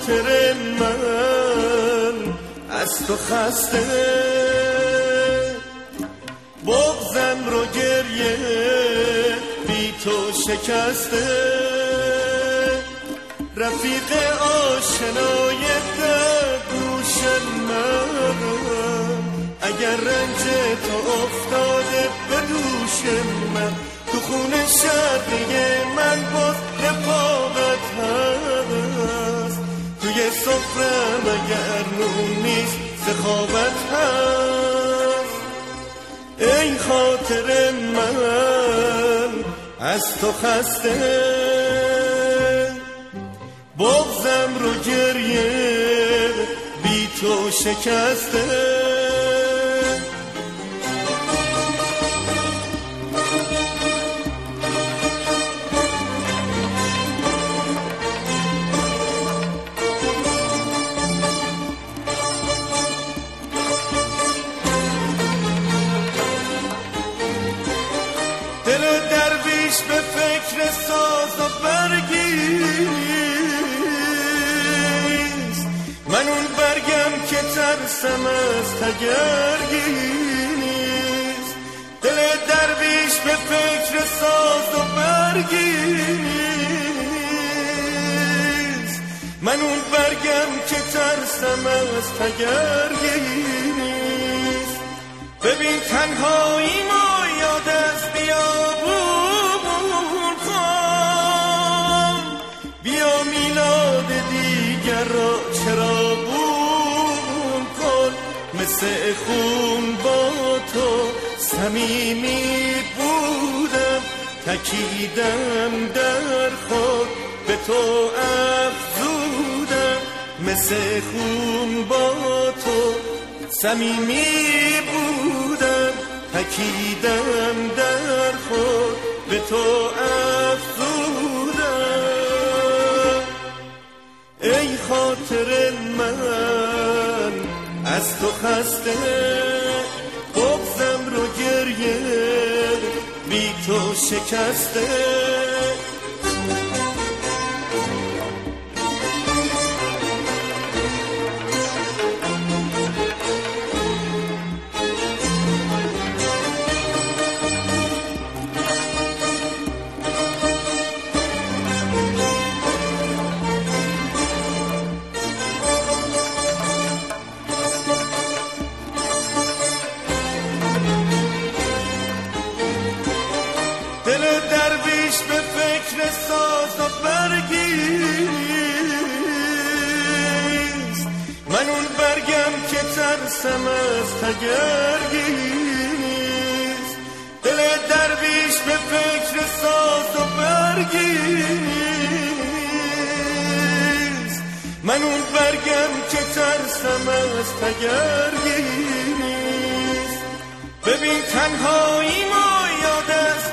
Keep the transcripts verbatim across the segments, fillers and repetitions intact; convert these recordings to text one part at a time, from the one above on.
خاطر من از تو خسته، بغضم رو گریه بی تو شکسته، رفیق آشنای دردوش من، اگر رنج تو افتاده به دوش من، تو خون شرقی من باز رفاقت هست، توی سفرم اگر نون نیست سخاوت هست. ای خاطر من از تو خسته، بغضم رو گریه بی تو شکسته، دل درویش به فکر ساز و برگیست، من اون برگم که ترسم از تگرگی نیست. دل درویش به فکر ساز و برگیست، من اون برگم که ترسم از تگرگی نیست. ببین تنهایی ما یاد از بیابون کن، بیا میلاد دیگر را چراغون کن، مثل خون با تو صمیمی بودم، تکیدم در خود به تو افزودم، مثل خون با تو صمیمی بودم، تکیدم در خود به تو افزودم. ای خاطر من از تو خسته، بغضم رو گریه بی تو شکسته، به فکر ساز و برگیست، من اون برگم که ترسم از تگرگی نیست. دل درویش به فکر ساز و برگیست، من اون برگم که ترسم از تگرگی نیست. ببین تنهایی ما یاد از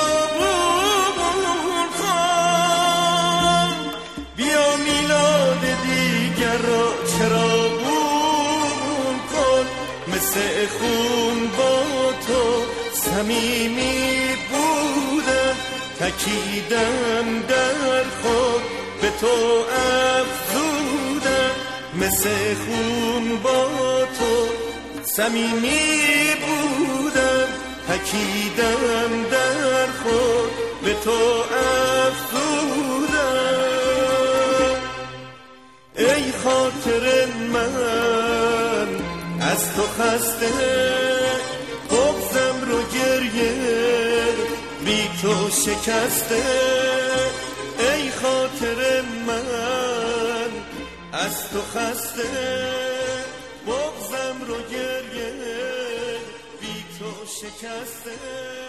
چراغون کن، مثل خون با تو صمیمی بودم، تکیدم در خود به تو افزودم، مثل خون با تو صمیمی بودم، تکیدم در خود به تو افزودم. ای خاطر من از تو خسته، بغضم رو گریه بی تو شکسته، ای خاطر من از تو خسته، بغضم رو گریه بی تو شکسته.